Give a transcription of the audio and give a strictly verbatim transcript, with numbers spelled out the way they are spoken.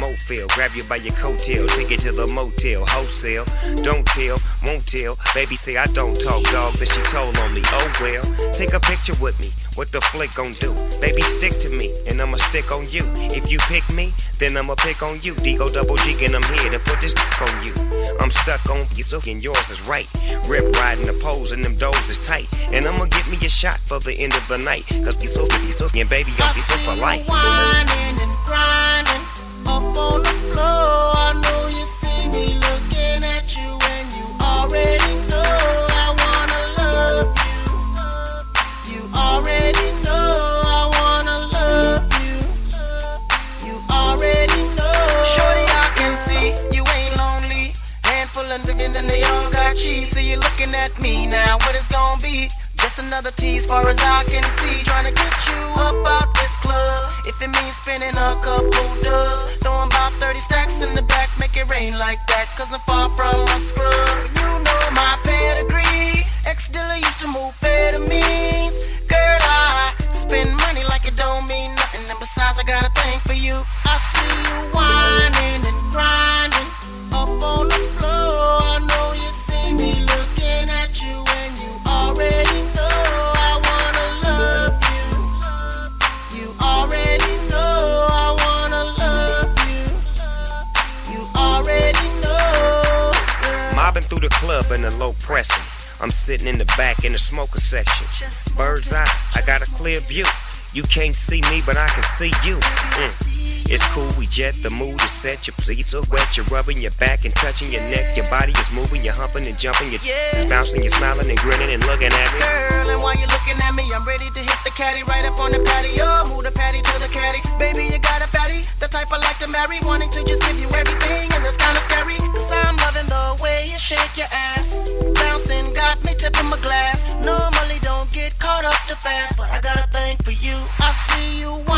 motel. Grab you by your coattail, take you to the motel, wholesale. Don't tell, won't tell. Baby say I don't talk, dog, but she told on me. Oh well, take a picture with me. What the flick gon' do? Baby, stick to me, and I'ma stick on you. If you pick me, then I'ma pick on you. D-O double G, and I'm here to put this on you. I'm stuck on you, so and yours is right. Rip riding the poles, and them doors is tight. And I'ma get me a shot for the end of the night. Cause be so, be so, and baby, I'll be so polite. Whining and grinding up on the floor. I know you see me looking at you, and you already know I wanna love you. You already know I wanna love you. You already know. Shorty, I can see you ain't lonely. Handful of niggas and they all got cheese. So you looking at me now, what it's gonna be? Just another tease far as I can see. Trying to get you up out this club. If it means spending a couple dubs, throwing about thirty stacks in the back, make it rain like that. Cause I'm far from a scrub. And you know my pedigree. Ex-dealer used to move amphetamines. Girl, I spend money like it don't mean nothing. And besides, I got a thing for you. I see you whining and grinding up on the floor. I know you see me looking at you, and you already know I wanna love you. You already know I wanna love you. You already know. Girl. Mobbing through the club in a low pressure. I'm sitting in the back in the smoker section. Bird's eye, I got a clear view. You can't see me, but I can see you. Mm. It's cool, we jet, the mood is set. Your pleats are wet, you're rubbing your back and touching your neck. Your body is moving, you're humping and jumping. Your Yeah. is bouncing, you're smiling and grinning and looking at me. Girl, and while you're looking at me, I'm ready to hit the caddy right up on the patio. Move the patty to the caddy. Baby, you got a fatty, the type I like to marry. Wanting to just give you everything, and that's kinda scary. Cause I'm loving the way you shake your ass. Bouncing got me tipping my glass. Normally don't get caught up too fast, but I got a thing for you. I see you